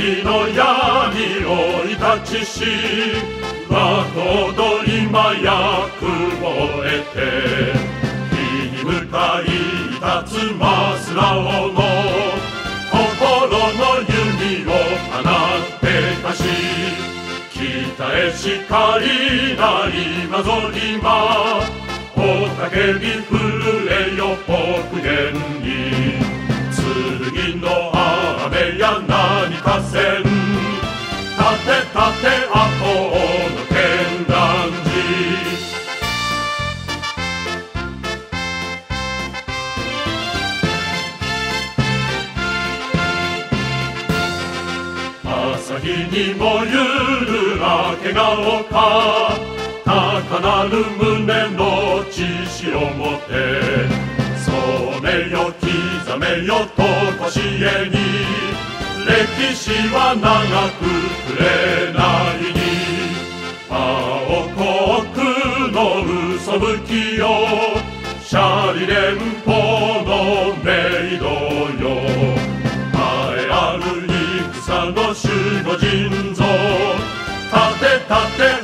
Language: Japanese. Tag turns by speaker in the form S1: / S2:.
S1: 日の闇をいたちし、和と踊りま役を得て、日に向かい立つマスラオの心の弓を放ってかし、北へ光なりまぞりま、雄たけび震えよ北限に、剣の雨や何かせん、立て立て赤穂の天覧寺。朝日にもゆる明け顔か、高なる胸の血潮もて、染めよ刻めよとこしえに、歴史は長く触れないに、青国の嘘吹きよ、シャリ連邦のメイドよ、栄えある戦の守護神像、立て立て